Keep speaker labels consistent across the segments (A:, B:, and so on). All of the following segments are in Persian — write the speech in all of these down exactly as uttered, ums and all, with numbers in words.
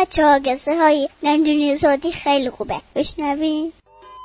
A: بچه ها قصه های نندونی صوتی خیلی خوبه، بشنوین.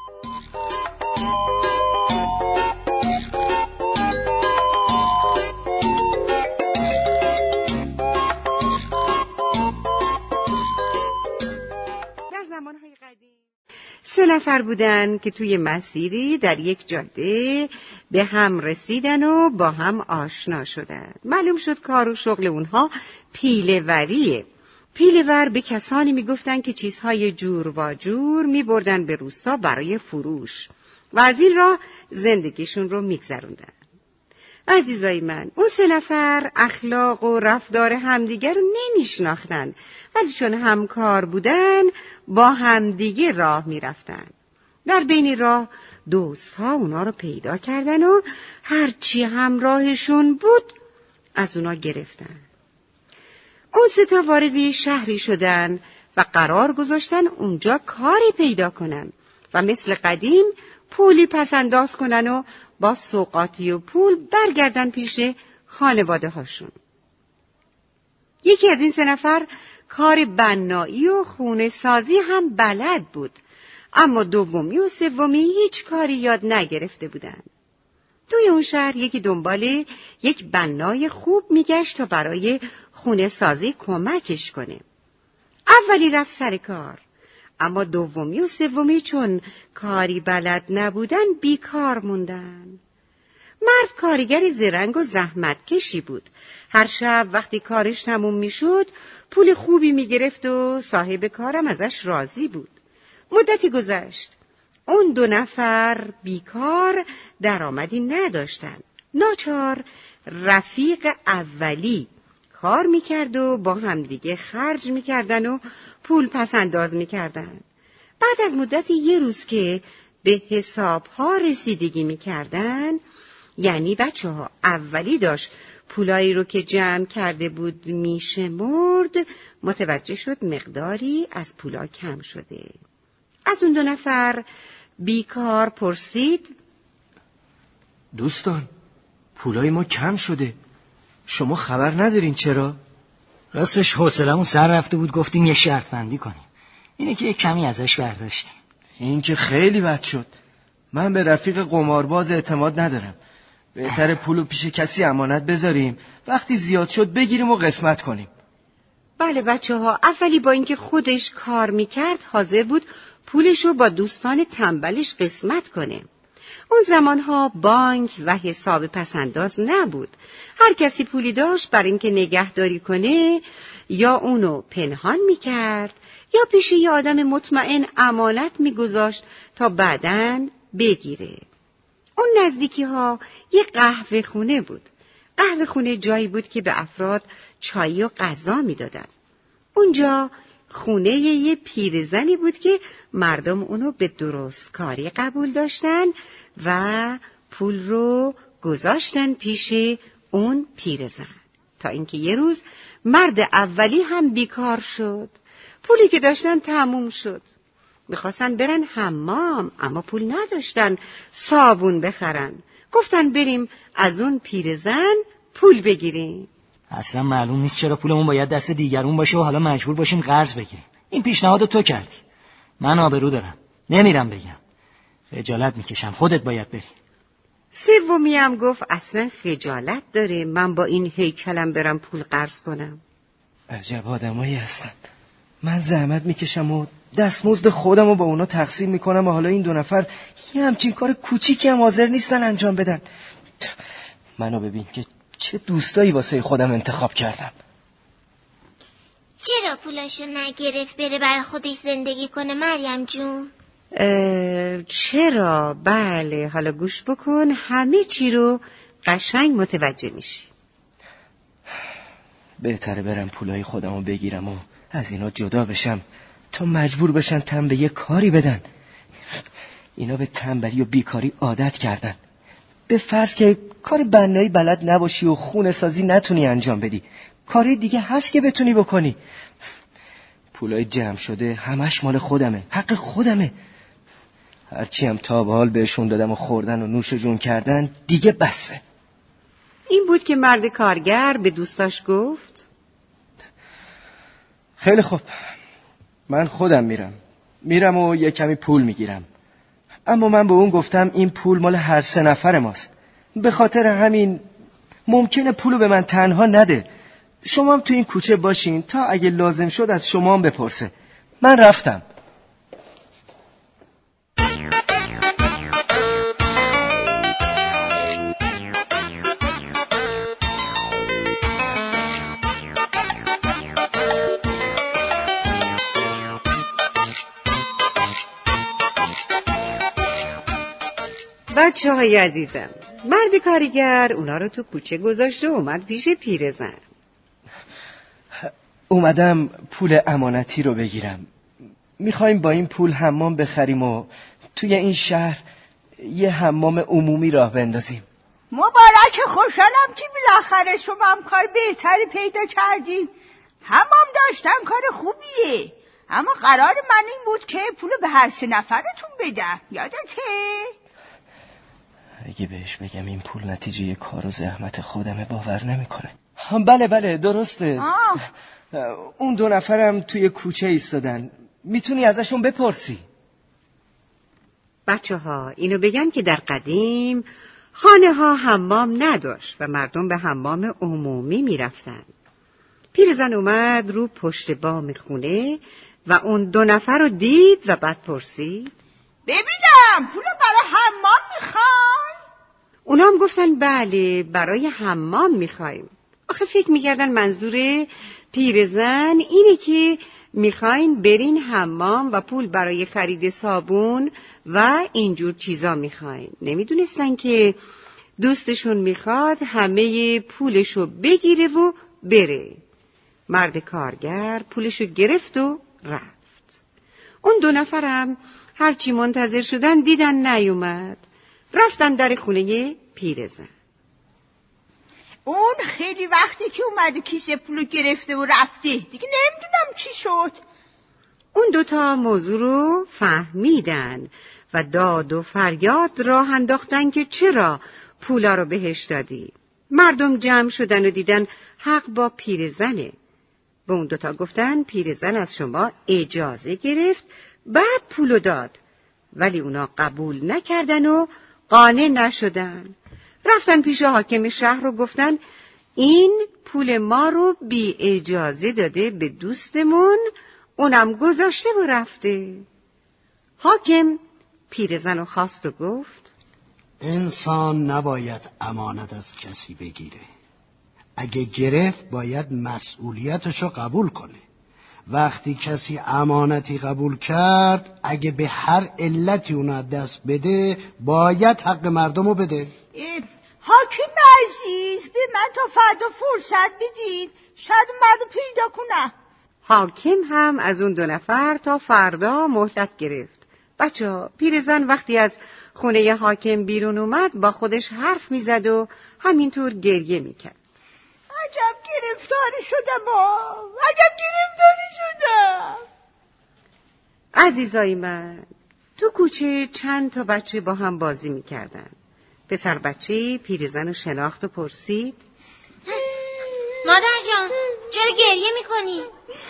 B: سه نفر بودن که توی مسیری در یک جاده به هم رسیدن و با هم آشنا شدن. معلوم شد کار و شغل اونها پیله‌وریه. پیله‌ور به کسانی میگفتن که چیزهای جور و جور میبردن به روستا برای فروش و از این راه زندگیشون رو میگذروندن. عزیزای من، اون سه نفر اخلاق و رفتار همدیگر رو نمیشناختن، ولی چون همکار بودن با همدیگه راه میرفتن. در بین راه دوستها اونا رو پیدا کردن و هرچی همراهشون بود از اونا گرفتن. اون سه تا وارد شهری شدن و قرار گذاشتن اونجا کاری پیدا کنن و مثل قدیم پولی پس انداز کنن و با سوغاتی و پول برگردن پیش خانواده هاشون. یکی از این سه نفر کار بنایی و خونه سازی هم بلد بود، اما دومی و سومی هیچ کاری یاد نگرفته بودن. توی اون شهر یکی دنبال یک بنای خوب میگشت تا برای خونه سازی کمکش کنه. اولی رفت سر کار، اما دومی و سومی چون کاری بلد نبودن بیکار موندن. مرد کارگر زرنگ و زحمت کشی بود. هر شب وقتی کارش تموم میشد پول خوبی میگرفت و صاحب کارم ازش راضی بود. مدتی گذشت. اون دو نفر بیکار درآمدی نداشتن. ناچار رفیق اولی کار میکرد و با همدیگه خرج میکردن و پول پس انداز میکردن. بعد از مدتی یه روز که به حسابها رسیدگی میکردن، یعنی بچه ها اولی داشت پولایی رو که جمع کرده بود میشمرد، متوجه شد مقداری از پولا کم شده. از اون دو نفر بیکار پرسید:
C: دوستان، پولای ما کم شده، شما خبر ندارین چرا؟
D: راستش حوصله‌مون سر رفته بود، گفتیم یه شرط بندی کنیم، اینه که یه کمی ازش برداشتیم.
C: این که خیلی بد شد. من به رفیق قمارباز اعتماد ندارم. بهتره پولو پیش کسی امانت بذاریم، وقتی زیاد شد بگیریم و قسمت کنیم.
B: بله بچه ها، اولی با اینکه خودش کار میکرد حاضر بود پولشو با دوستان تنبلش قسمت کنه. اون زمانها بانک و حساب پسنداز نبود. هر کسی پولی داشت برای اینکه نگهداری کنه یا اونو پنهان میکرد یا پیش یه آدم مطمئن امانت میگذاشت تا بعداً بگیره. اون نزدیکی ها یه قهوه خونه بود. قهوه خونه جایی بود که به افراد چای و غذا میدادن. اونجا خونه یه پیرزنی بود که مردم اونو به درست کاری قبول داشتن و پول رو گذاشتن پیش اون پیرزن، تا اینکه یه روز مرد اولی هم بیکار شد. پولی که داشتن تموم شد. میخواستن برن حمام اما پول نداشتن صابون بخرن. گفتن بریم از اون پیرزن پول بگیریم.
D: اصلا معلوم نیست چرا پولمون باید دست دیگرون باشه و حالا مجبور باشیم قرض بگیریم. این پیشنهادو تو کردی. من آبرو دارم، نمیرم بگم. خجالت میکشم، خودت باید بری.
B: سومی هم گفت اصلا خجالت داره من با این هیکلم برم پول قرض کنم.
C: عجب آدمایی هستن. من زحمت میکشم و دستمزد خودم رو با اونا تقسیم میکنم و حالا این دو نفر یه همچین کار کوچیکی هم حاضر نیستن انجام بدن. منو ببین که چه دوستایی واسه خودم انتخاب کردم.
E: چرا پولاشو نگرفت بره برای خودش زندگی کنه مریم جون؟
B: چرا؟ بله، حالا گوش بکن، همه چی رو قشنگ متوجه میشی.
C: بهتره برم پولای خودم رو بگیرم و از اینا جدا بشم تا مجبور بشن تن به یه کاری بدن. اینا به تنبلی و بیکاری عادت کردن. به فرض که کار بنایی بلد نباشی و خونه سازی نتونی انجام بدی، کاری دیگه هست که بتونی بکنی. پولای جمع شده همش مال خودمه، حق خودمه. هرچی هم تا به حال بهشون دادم و خوردن و نوش جون کردن دیگه بسه.
B: این بود که مرد کارگر به دوستاش گفت:
C: خیلی خوب، من خودم میرم میرم و یه کمی پول میگیرم. اما من به اون گفتم این پول مال هر سه نفر ماست. به خاطر همین ممکنه پولو به من تنها نده. شما هم تو این کوچه باشین تا اگه لازم شد از شما هم بپرسه. من رفتم.
B: بچه های عزیزم، مرد کارگر اونا رو تو کوچه گذاشت و اومد پیش پیرزن.
C: اومدم پول امانتی رو بگیرم. میخوایم با این پول حمام بخریم و توی این شهر یه حمام عمومی راه بندازیم.
F: مبارک، خوشحالم که بالاخره شما هم کار بهتری پیدا کردیم. حمام داشتن کار خوبیه، اما قرار من این بود که پولو به هر سه نفرتون بدم. یادته؟
C: اگه بهش بگم این پول نتیجه کار و زحمت خودمه باور نمیکنه. بله بله درسته.
F: آه.
C: اون دو نفرم توی کوچه ایستادن، میتونی ازشون بپرسی.
B: بچه ها اینو بگم که در قدیم خانه ها حمام نداشت و مردم به حمام عمومی میرفتن. پیرزن اومد رو پشت بام خونه و اون دو نفر رو دید و بعد پرسید
F: ببینم پولو برای حمام میخوای؟
B: اونا هم گفتن بله برای حمام میخوایم. آخه فکر میکردن منظور پیرزن اینه که میخواین برین حمام و پول برای خرید صابون و اینجور چیزا میخواین. نمیدونستن که دوستشون میخواد همه پولشو بگیره و بره. مرد کارگر پولشو گرفت و رفت. اون دو نفرم هرچی منتظر شدن دیدن نیومد. رفتن در خونه پیرزن.
F: اون خیلی وقتی که اومده کیسه پولو گرفته و رفته، دیگه نمیدونم چی شد.
B: اون دوتا موضوع رو فهمیدن و داد و فریاد راه انداختن که چرا پولا رو بهش دادی. مردم جمع شدن و دیدن حق با پیرزنه. به اون دوتا گفتن پیرزن از شما اجازه گرفت بعد پولو داد، ولی اونا قبول نکردن و قانع نشدن. رفتن پیش حاکم شهر رو گفتن این پول ما رو بی اجازه داده به دوستمون، اونم گذاشته و رفته. حاکم پیرزن رو خواست و گفت
G: انسان نباید امانت از کسی بگیره. اگه گرفت باید مسئولیتشو قبول کنه. وقتی کسی امانتی قبول کرد اگه به هر علتی اونو دست بده باید حق مردمو بده.
F: حاکم عزیز به من تا فردا فرصت بدید، شاید مردو پیدا کنم.
B: حاکم هم از اون دو نفر تا فردا مهلت گرفت. بچه ها پیرزن وقتی از خونه حاکم بیرون اومد با خودش حرف میزد و همینطور گریه میکرد.
F: عجب گرفتاری شدم با عجب گرفتاری شدم.
B: عزیزای من، تو کوچه چند تا بچه با هم بازی میکردن. پسر بچه پیرزن رو شناخت و پرسید
E: مادر جان چرا گریه میکنی؟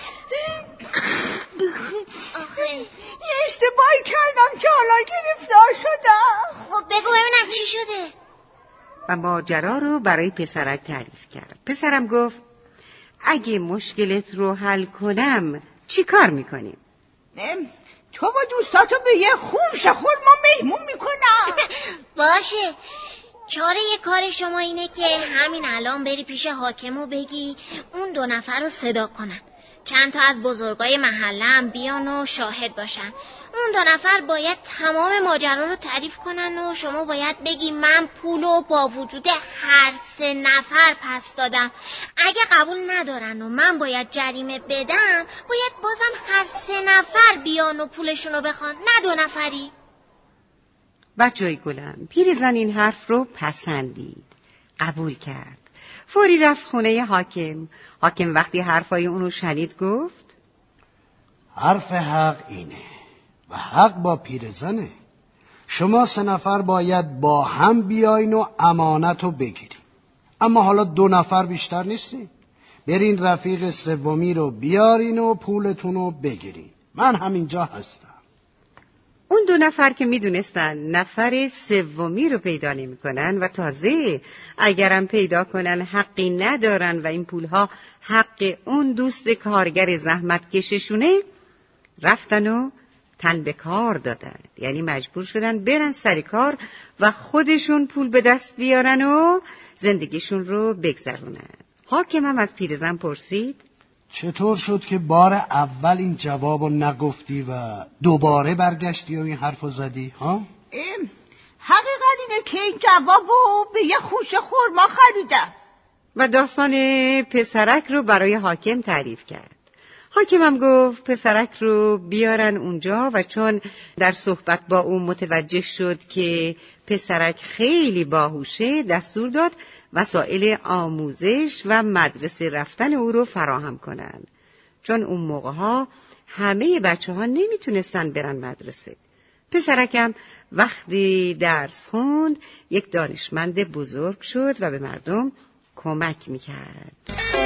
F: آخه یه اشتباهی کردم که حالا گرفتار شدم.
E: خب بگو ببینم چی شده.
B: و ماجرا رو برای پسرک تعریف کرد. پسرم گفت اگه مشکلت رو حل کنم چی کار میکنیم؟
F: تو و دوستاتو به یه خوب شخور ما مهمون میکنم.
E: باشه، چاره یه کار شما اینه که همین الان بری پیش حاکم و بگی اون دو نفر رو صدا کنن. چند تا از بزرگای محله هم بیان و شاهد باشن. اون دو نفر باید تمام ماجرا رو تعریف کنن و شما باید بگی من پولو با وجود هر سه نفر پس دادم. اگه قبول ندارن و من باید جریمه بدم باید بازم هر سه نفر بیان و پولشونو بخوان، نه دو نفری.
B: بچه‌ای گلم، پیرزن این حرف رو پسندید، قبول کرد. فوری رفت خونه حاکم. حاکم وقتی حرفای اونو شنید گفت
G: حرف حق اینه و حق با پیرزنه. شما سه نفر باید با هم بیاین و امانتو بگیرین. اما حالا دو نفر بیشتر نیستین. برین رفیق سومی رو بیارین و پولتون رو بگیرین. من همینجا هستم.
B: اون دو نفر که میدونستن نفر سومی رو پیدا نمی‌کنن و تازه اگرم پیدا کنن حقی ندارن و این پولها حق اون دوست کارگر زحمت کششونه، رفتن و تن به کار دادن. یعنی مجبور شدن برن سر کار و خودشون پول به دست بیارن و زندگیشون رو بگذرونن. حاکم هم از پیرزن پرسید
G: چطور شد که بار اول این جوابو نگفتی و دوباره برگشتی و این حرفو زدی ها؟
F: حقیقت اینه که این جوابو به یه خوشه خورما خریدم.
B: و داستان پسرک رو برای حاکم تعریف کرد. حاکم هم گفت پسرک رو بیارن اونجا و چون در صحبت با او متوجه شد که پسرک خیلی باهوشه، دستور داد وسایل آموزش و مدرسه رفتن او رو فراهم کنن. چون اون موقعها همه بچه ها نمیتونستن برن مدرسه. پسرکم وقتی درس خوند یک دانشمند بزرگ شد و به مردم کمک میکرد.